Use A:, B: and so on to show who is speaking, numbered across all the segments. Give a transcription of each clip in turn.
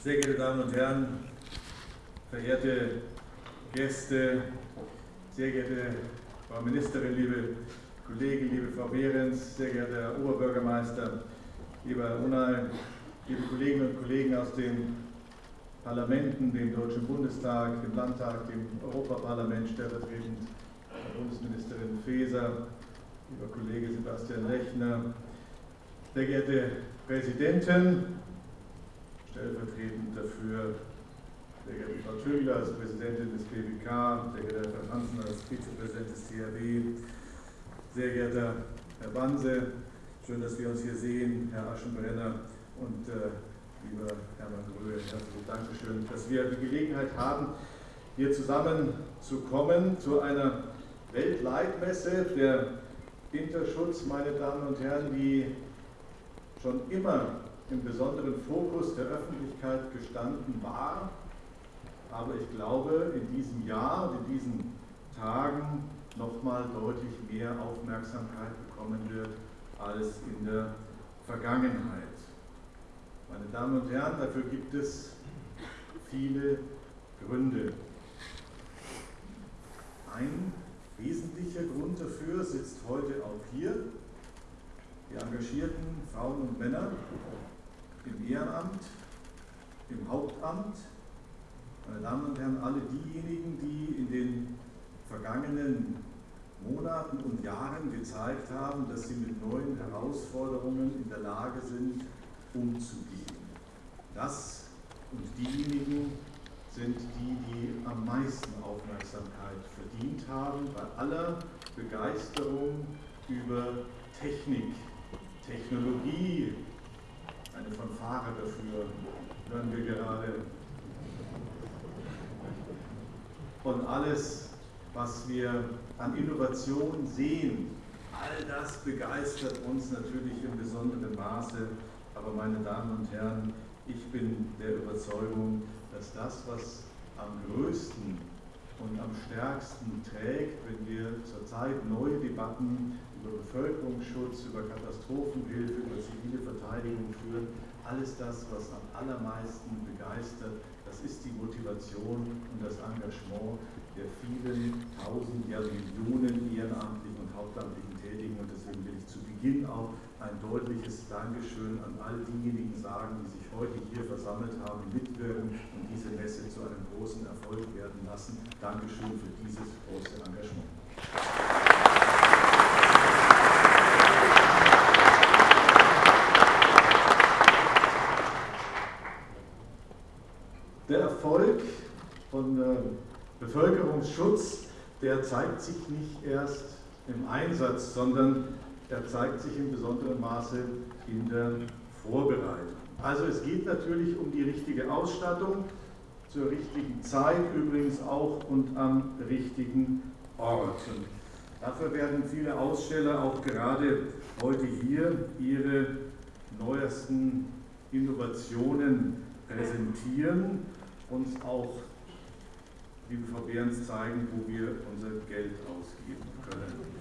A: Sehr geehrte Damen und Herren, verehrte Gäste, sehr geehrte Frau Ministerin, liebe Kollegen, liebe Frau Behrens, sehr geehrter Herr Oberbürgermeister, lieber Herr Unai, liebe Kolleginnen und Kollegen aus den Parlamenten, dem Deutschen Bundestag, dem Landtag, dem Europaparlament, stellvertretend Frau Bundesministerin Faeser, lieber Kollege Sebastian Lechner, sehr geehrte Präsidentin, stellvertretend dafür sehr geehrte Frau Tüngler als Präsidentin des BBK, sehr geehrter Herr Hansen als Vizepräsident des THW, sehr geehrter Herr Banse, schön, dass wir uns hier sehen, Herr Aschenbrenner und lieber Hermann Gröhe, herzlichen Dankeschön, dass wir die Gelegenheit haben, hier zusammenzukommen zu einer Weltleitmesse. Der Interschutz, meine Damen und Herren, die schon immer im besonderen Fokus der Öffentlichkeit gestanden war, aber ich glaube, in diesem Jahr und in diesen Tagen nochmal deutlich mehr Aufmerksamkeit bekommen wird als in der Vergangenheit. Meine Damen und Herren, dafür gibt es viele Gründe. Ein wesentlicher Grund dafür sitzt heute auch hier. Die engagierten Frauen und Männer im Ehrenamt, im Hauptamt, meine Damen und Herren, alle diejenigen, die in den vergangenen Monaten und Jahren gezeigt haben, dass sie mit neuen Herausforderungen in der Lage sind, umzugehen. Das und diejenigen sind die, die am meisten Aufmerksamkeit verdient haben, bei aller Begeisterung über Technik, Technologie. Eine Fanfare dafür hören wir gerade. Und alles, was wir an Innovation sehen, all das begeistert uns natürlich in besonderem Maße. Aber meine Damen und Herren, ich bin der Überzeugung, dass das, was am größten und am stärksten trägt, wenn wir zurzeit neue Debatten über Bevölkerungsschutz, über Katastrophenhilfe, über zivile Verteidigung führen, alles das, was am allermeisten begeistert, das ist die Motivation und das Engagement der vielen Tausend, ja Millionen ehrenamtlichen und hauptamtlichen Tätigen. Und deswegen will ich zu Beginn auch ein deutliches Dankeschön an all diejenigen sagen, die sich heute hier versammelt haben, mitwirken und diese Messe zu einem großen Erfolg werden lassen. Dankeschön für dieses große Engagement. Der Erfolg von Bevölkerungsschutz, der zeigt sich nicht erst im Einsatz, sondern er zeigt sich in besonderem Maße in der Vorbereitung. Also es geht natürlich um die richtige Ausstattung, zur richtigen Zeit übrigens auch und am richtigen Ort. Und dafür werden viele Aussteller auch gerade heute hier ihre neuesten Innovationen präsentieren, uns auch, liebe Frau Behrens, zeigen, wo wir unser Geld ausgeben können.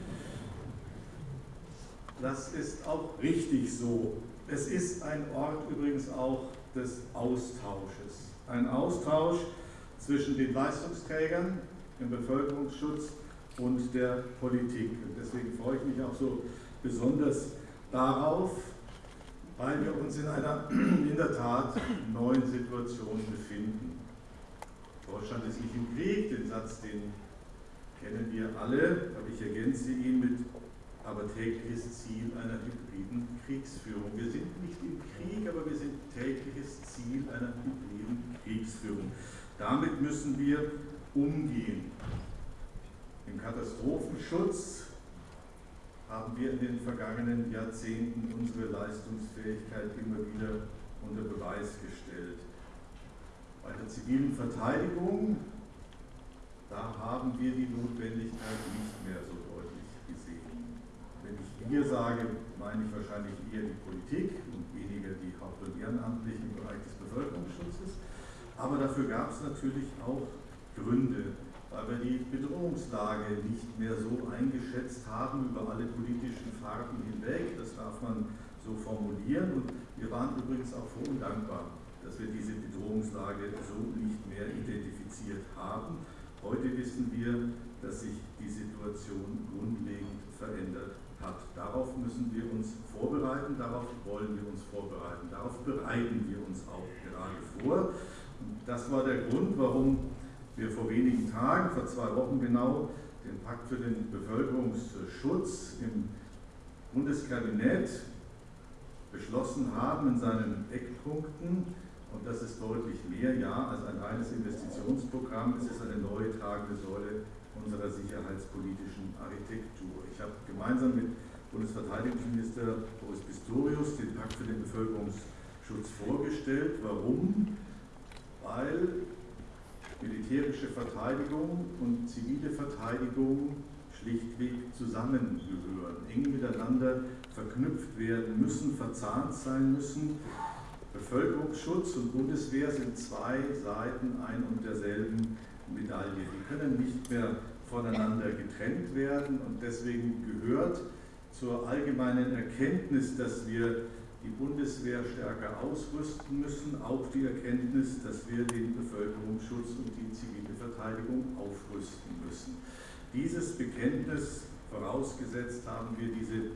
A: Das ist auch richtig so. Es ist ein Ort übrigens auch des Austausches. Ein Austausch zwischen den Leistungsträgern im Bevölkerungsschutz und der Politik. Und deswegen freue ich mich auch so besonders darauf, weil wir uns in einer in der Tat neuen Situation befinden. Deutschland ist nicht im Krieg, den Satz, den kennen wir alle, aber ich ergänze ihn mit aber tägliches Ziel einer hybriden Kriegsführung. Wir sind nicht im Krieg, aber wir sind tägliches Ziel einer hybriden Kriegsführung. Damit müssen wir umgehen. Im Katastrophenschutz haben wir in den vergangenen Jahrzehnten unsere Leistungsfähigkeit immer wieder unter Beweis gestellt. Bei der zivilen Verteidigung, da haben wir die Notwendigkeit nicht mehr so deutlich gesehen. Wenn ich wir sage, meine ich wahrscheinlich eher die Politik und weniger die Haupt- und Ehrenamtlichen im Bereich des Bevölkerungsschutzes. Aber dafür gab es natürlich auch Gründe, weil wir die Bedrohungslage nicht mehr so eingeschätzt haben über alle politischen Farben hinweg. Das darf man so formulieren. Und wir waren übrigens auch froh und dankbar, dass wir diese Bedrohungslage so nicht mehr identifiziert haben. Heute wissen wir, dass sich die Situation grundlegend verändert hat. Darauf müssen wir uns vorbereiten, darauf wollen wir uns vorbereiten, darauf bereiten wir uns auch gerade vor. Und das war der Grund, warum wir vor wenigen Tagen, vor 2 Wochen genau, den Pakt für den Bevölkerungsschutz im Bundeskabinett beschlossen haben in seinen Eckpunkten. Und das ist deutlich mehr, ja, als ein reines Investitionsprogramm. Es ist eine neue tragende Säule unserer sicherheitspolitischen Architektur. Ich habe gemeinsam mit Bundesverteidigungsminister Boris Pistorius den Pakt für den Bevölkerungsschutz vorgestellt. Warum? Weil militärische Verteidigung und zivile Verteidigung schlichtweg zusammengehören, eng miteinander verknüpft werden müssen, verzahnt sein müssen. Bevölkerungsschutz und Bundeswehr sind 2 Seiten ein und derselben Medaille. Die können nicht mehr voneinander getrennt werden und deswegen gehört zur allgemeinen Erkenntnis, dass wir die Bundeswehr stärker ausrüsten müssen, auch die Erkenntnis, dass wir den Bevölkerungsschutz und die zivile Verteidigung aufrüsten müssen. Dieses Bekenntnis vorausgesetzt haben wir diese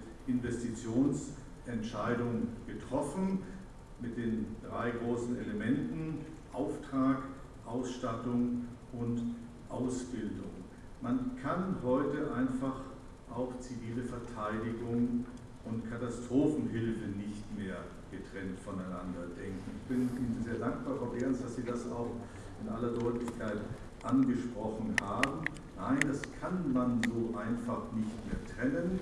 A: Investitionsentscheidung getroffen mit den 3 großen Elementen: Auftrag, Ausstattung und Ausbildung. Man kann heute einfach auch zivile Verteidigung und Katastrophenhilfe nicht mehr getrennt voneinander denken. Ich bin Ihnen sehr dankbar, Frau Behrens, dass Sie das auch in aller Deutlichkeit angesprochen haben. Nein, das kann man so einfach nicht mehr trennen.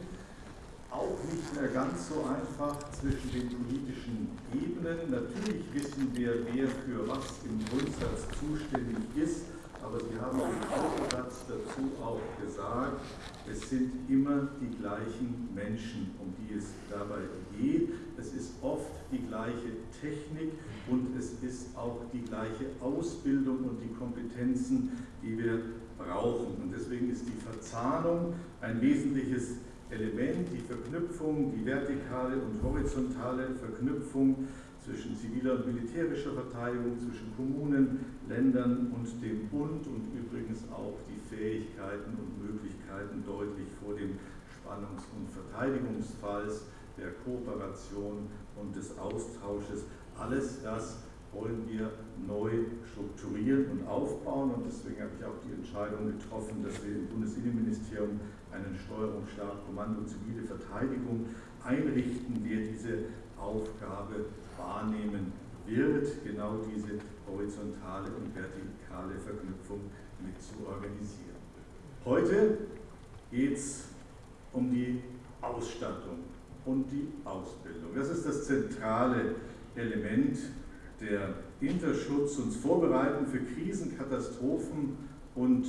A: Auch nicht mehr ganz so einfach zwischen den politischen Ebenen. Natürlich wissen wir, wer für was im Grundsatz zuständig ist, aber Sie haben im Aufsatz dazu auch gesagt, es sind immer die gleichen Menschen, um die es dabei geht. Es ist oft die gleiche Technik und es ist auch die gleiche Ausbildung und die Kompetenzen, die wir brauchen. Und deswegen ist die Verzahnung ein wesentliches Element, die Verknüpfung, die vertikale und horizontale Verknüpfung zwischen ziviler und militärischer Verteidigung, zwischen Kommunen, Ländern und dem Bund und übrigens auch die Fähigkeiten und Möglichkeiten deutlich vor dem Spannungs- und Verteidigungsfalls, der Kooperation und des Austausches. Alles das wollen wir neu strukturieren und aufbauen und deswegen habe ich auch die Entscheidung getroffen, dass wir im Bundesinnenministerium einen Steuerungsstab Kommando zivile Verteidigung einrichten, der diese Aufgabe wahrnehmen wird, genau diese horizontale und vertikale Verknüpfung mit zu organisieren. Heute geht es um die Ausstattung und die Ausbildung. Das ist das zentrale Element der Interschutz, uns vorbereiten für Krisen, Katastrophen und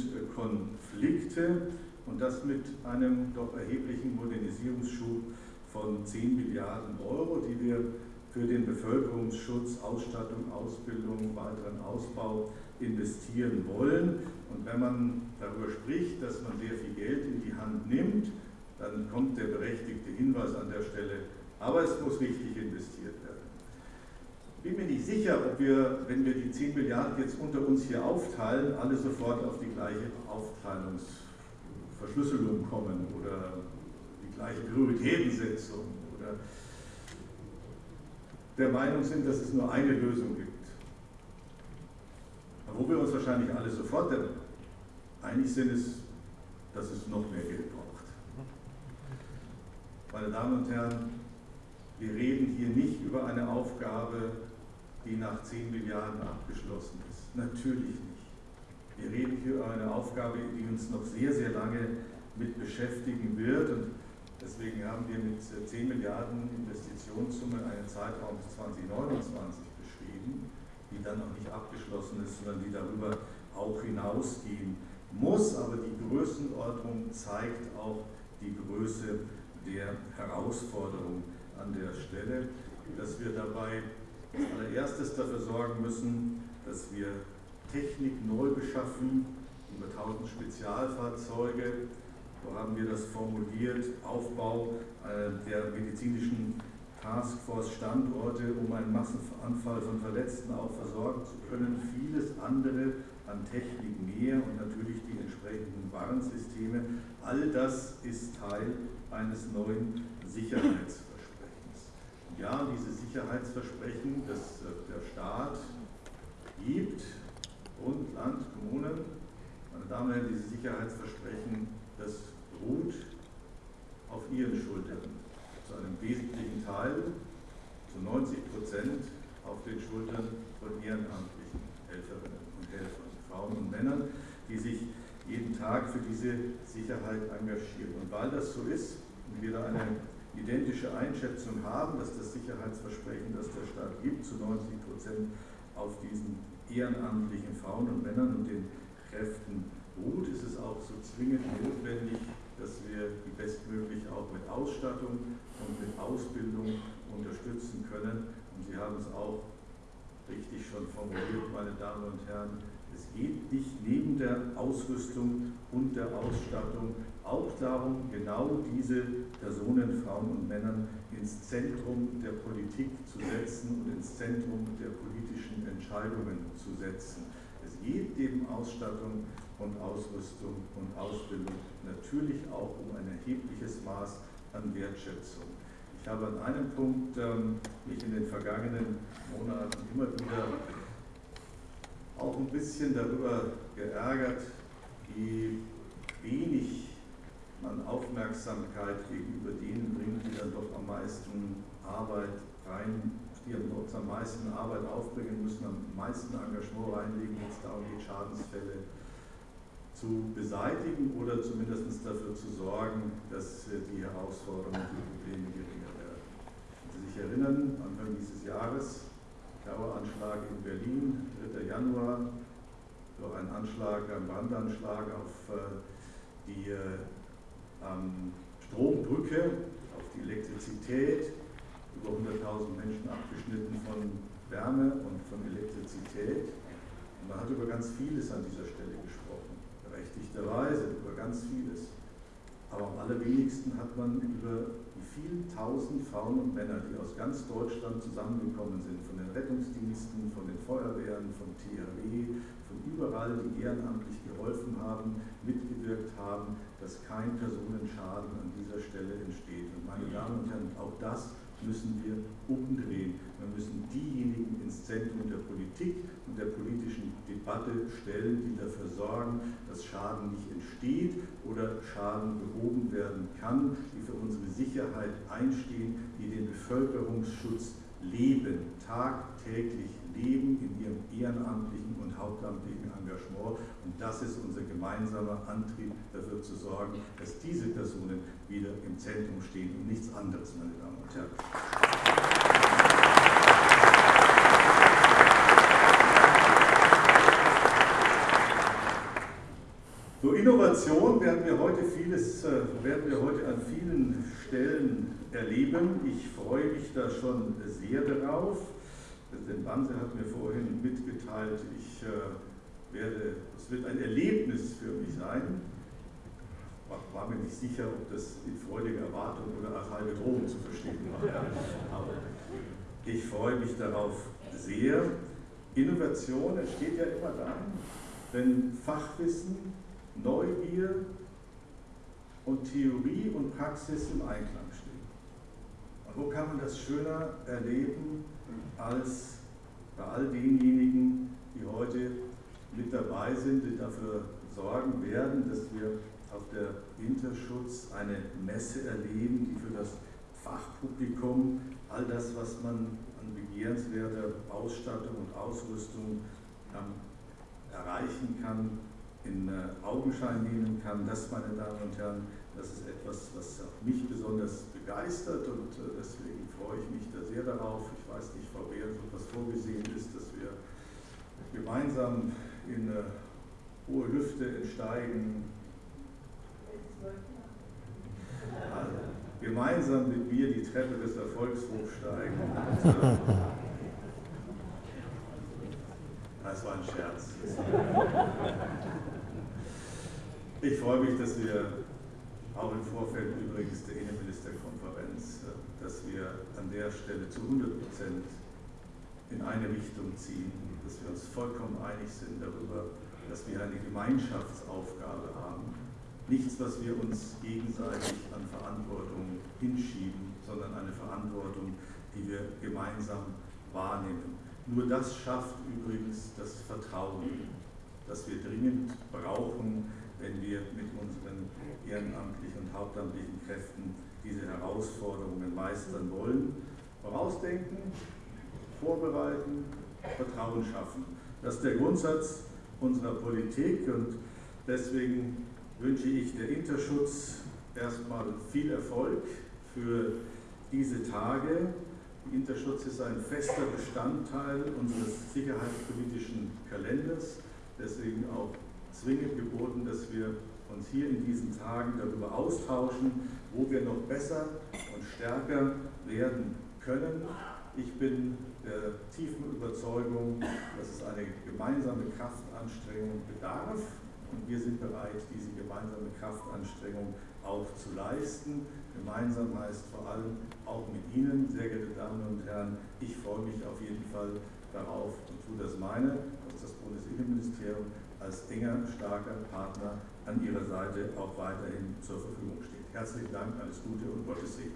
A: Konflikte und das mit einem doch erheblichen Modernisierungsschub von 10 Milliarden Euro, die wir für den Bevölkerungsschutz, Ausstattung, Ausbildung, weiteren Ausbau investieren wollen. Und wenn man darüber spricht, dass man sehr viel Geld in die Hand nimmt, dann kommt der berechtigte Hinweis an der Stelle, aber es muss richtig investiert werden. Ich bin mir nicht sicher, ob wir, wenn wir die 10 Milliarden jetzt unter uns hier aufteilen, alle sofort auf die gleiche Aufteilungsverschlüsselung kommen oder die gleiche Prioritätensetzung oder der Meinung sind, dass es nur eine Lösung gibt. Aber wo wir uns wahrscheinlich alle sofort einig sind, ist, dass es noch mehr Geld braucht. Meine Damen und Herren, wir reden hier nicht über eine Aufgabe, die nach 10 Milliarden abgeschlossen ist. Natürlich nicht. Wir reden hier über eine Aufgabe, die uns noch sehr, sehr lange mit beschäftigen wird. Und deswegen haben wir mit 10 Milliarden Investitionssumme einen Zeitraum bis 2029 beschrieben, die dann noch nicht abgeschlossen ist, sondern die darüber auch hinausgehen muss. Aber die Größenordnung zeigt auch die Größe der Herausforderung an der Stelle, dass wir dabei als allererstes dafür sorgen müssen, dass wir Technik neu beschaffen, über 1000 Spezialfahrzeuge, so haben wir das formuliert, Aufbau der medizinischen Taskforce-Standorte, um einen Massenanfall von Verletzten auch versorgen zu können, vieles andere an Technik mehr und natürlich die entsprechenden Warnsysteme. All das ist Teil eines neuen Sicherheitsversprechens. Ja, dieses Sicherheitsversprechen, das der Staat gibt, Bund, Land, Kommunen, meine Damen und Herren, dieses Sicherheitsversprechen, das ruht auf Ihren Schultern. Zu einem wesentlichen Teil, zu 90% auf den Schultern von ehrenamtlichen Helferinnen und Helfern, Frauen und Männern, die sich jeden Tag für diese Sicherheit engagieren. Und weil das so ist und wir da eine identische Einschätzung haben, dass das Sicherheitsversprechen, das der Staat gibt, zu 90% auf diesen ehrenamtlichen Frauen und Männern und den Kräften ruht, ist es auch so zwingend notwendig, dass wir die bestmöglich auch mit Ausstattung und mit Ausbildung unterstützen können. Und Sie haben es auch richtig schon formuliert, meine Damen und Herren, es geht nicht neben der Ausrüstung und der Ausstattung auch darum, genau diese Personen, Frauen und Männer ins Zentrum der Politik zu setzen und ins Zentrum der politischen Entscheidungen zu setzen. Es geht neben Ausstattung und Ausrüstung und Ausbildung natürlich auch um ein erhebliches Maß an Wertschätzung. Ich habe an einem Punkt mich in den vergangenen Monaten immer wieder auch ein bisschen darüber geärgert, wie wenig man Aufmerksamkeit gegenüber denen bringt, die dann doch am meisten Arbeit die uns am meisten Arbeit aufbringen müssen, am meisten Engagement reinlegen, wenn es darum geht, Schadensfälle zu beseitigen oder zumindest dafür zu sorgen, dass die Herausforderungen und die Probleme geringer werden. Wenn Sie sich erinnern, Anfang dieses Jahres, Terroranschlag in Berlin, 3. Januar, durch einen Anschlag, einen Brandanschlag auf die Strombrücke, auf die Elektrizität, über 100.000 Menschen abgeschnitten von Wärme und von Elektrizität. Und man hat über ganz vieles an dieser Stelle gesprochen, berechtigterweise über ganz vieles. Aber am allerwenigsten hat man über die vielen tausend Frauen und Männer, die aus ganz Deutschland zusammengekommen sind, von den Rettungsdiensten, von den Feuerwehren, vom THW, von überall, die ehrenamtlich geholfen haben, mitgewirkt haben, dass kein Personenschaden an dieser Stelle entsteht. Und meine Damen und Herren, auch das müssen wir umdrehen. Wir müssen diejenigen ins Zentrum der Politik und der politischen Debatte stellen, die dafür sorgen, dass Schaden nicht entsteht oder Schaden behoben werden kann, die für unsere Sicherheit einstehen, die den Bevölkerungsschutz leben, tagtäglich leben in ihrem ehrenamtlichen und hauptamtlichen Engagement. Und das ist unser gemeinsamer Antrieb, dafür zu sorgen, dass diese Personen wieder im Zentrum stehen und nichts anderes, meine Damen und Herren. Zur Innovation werden wir heute an vielen Stellen erleben. Ich freue mich da schon sehr darauf. Präsident Banse hat mir vorhin mitgeteilt, es wird ein Erlebnis für mich sein. Ich war mir nicht sicher, ob das in freudiger Erwartung oder als halbe Drohung zu verstehen war. Aber ich freue mich darauf sehr. Innovation entsteht ja immer dann, wenn Fachwissen, Neugier und Theorie und Praxis im Einklang stehen. Und wo kann man das schöner erleben als bei all denjenigen, die heute mit dabei sind, die dafür sorgen werden, dass wir auf der Interschutz eine Messe erleben, die für das Fachpublikum all das, was man an begehrenswerter Ausstattung und Ausrüstung erreichen kann, in Augenschein nehmen kann. Das, meine Damen und Herren, das ist etwas, was auch mich besonders begeistert und deswegen freue ich mich da sehr darauf. Ich weiß nicht, Frau Behrens, ob das vorgesehen ist, dass wir gemeinsam in hohe Lüfte entsteigen. Also, gemeinsam mit mir die Treppe des Erfolgs hochsteigen. Das war ein Scherz. Ich freue mich, dass wir auch im Vorfeld übrigens der Innenministerkonferenz, dass wir an der Stelle zu 100% in eine Richtung ziehen, dass wir uns vollkommen einig sind darüber, dass wir eine Gemeinschaftsaufgabe haben. Nichts, was wir uns gegenseitig an Verantwortung hinschieben, sondern eine Verantwortung, die wir gemeinsam wahrnehmen. Nur das schafft übrigens das Vertrauen, das wir dringend brauchen, wenn wir mit unseren ehrenamtlichen und hauptamtlichen Kräften diese Herausforderungen meistern wollen. Vorausdenken, vorbereiten, Vertrauen schaffen. Das ist der Grundsatz unserer Politik und deswegen wünsche ich der Interschutz erstmal viel Erfolg für diese Tage. Der Interschutz ist ein fester Bestandteil unseres sicherheitspolitischen Kalenders, deswegen auch zwingend geboten, dass wir uns hier in diesen Tagen darüber austauschen, wo wir noch besser und stärker werden können. Ich bin der tiefen Überzeugung, dass es eine gemeinsame Kraftanstrengung bedarf und wir sind bereit, diese gemeinsame Kraftanstrengung auch zu leisten. Gemeinsam heißt vor allem auch mit Ihnen, sehr geehrte Damen und Herren. Ich freue mich auf jeden Fall darauf und tue das meine, dass das Bundesinnenministerium als enger, starker Partner an Ihrer Seite auch weiterhin zur Verfügung steht. Herzlichen Dank, alles Gute und Gottes Segen.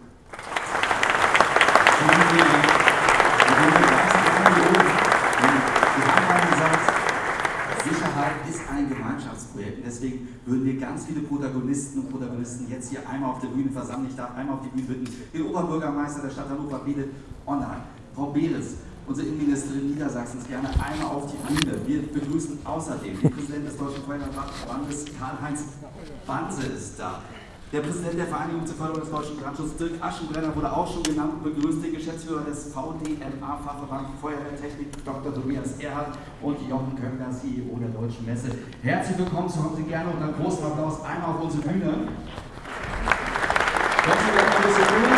B: Sicherheit ist ein Gemeinschaftsprojekt. Deswegen würden wir ganz viele Protagonisten und Protagonisten jetzt hier einmal auf der Bühne versammeln. Ich darf einmal auf die Bühne bitten, den Oberbürgermeister der Stadt Hannover, Bede Online, Frau Behrens, unsere Innenministerin Niedersachsens, gerne einmal auf die Bühne. Wir begrüßen außerdem den Präsidenten des Deutschen Feuerwehrverbandes, Karl-Heinz Banse ist da. Der Präsident der Vereinigung zur Förderung des deutschen Brandschutzes, Dirk Aschenbrenner, wurde auch schon genannt, begrüßt den Geschäftsführer des VDMA-Fachverband Feuerwehrtechnik, Dr. Tobias Erhardt und Jochen Köngler, CEO der Deutschen Messe. Herzlich willkommen, so haben Sie gerne unter einem großen Applaus einmal auf unsere Bühne. Kommen Sie gerne ein bisschen durch.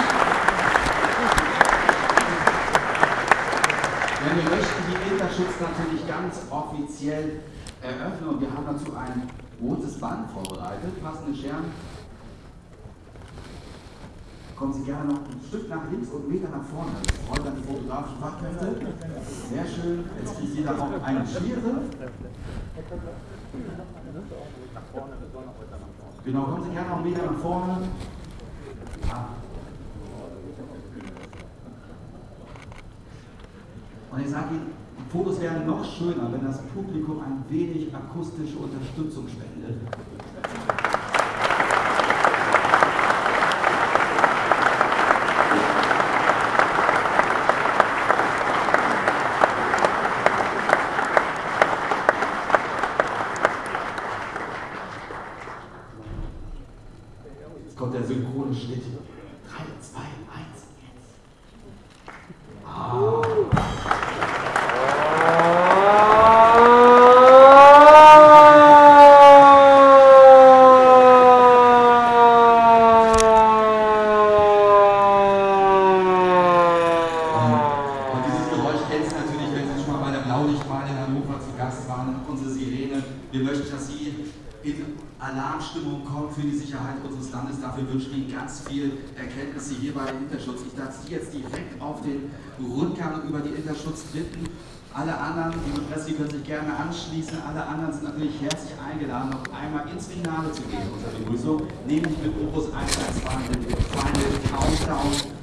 B: Denn wir möchten die Interschutz natürlich ganz offiziell eröffnen und wir haben dazu ein rotes Band vorbereitet, passende Scherben. Kommen Sie gerne noch ein Stück nach links und einen Meter nach vorne. Das freut dann die fotografischen Fachkräfte. Sehr schön. Jetzt kriegt jeder auch eine Schere. Genau, kommen Sie gerne noch einen Meter nach vorne. Ja. Und ich sage Ihnen, die Fotos wären noch schöner, wenn das Publikum ein wenig akustische Unterstützung spendet. Kommt der synchrone Schnitt. 3, 2, 1, jetzt. Ah. Und dieses Geräusch kennen Sie natürlich, wenn Sie schon mal bei der Blaulichtwahl in Hannover zu Gast waren. Unsere Sirene. Wir möchten, dass Sie in Alarmstimmung kommt für die Sicherheit unseres Landes. Dafür wünschen wir Ihnen ganz viel Erkenntnisse hier bei Interschutz. Ich darf Sie jetzt direkt auf den Rundgang über die Interschutz bitten. Alle anderen, liebe Presse, können sich gerne anschließen. Alle anderen sind natürlich herzlich eingeladen, noch einmal ins Finale zu gehen unserer Begrüßung, nämlich mit Opus 112, dem Final Countdown.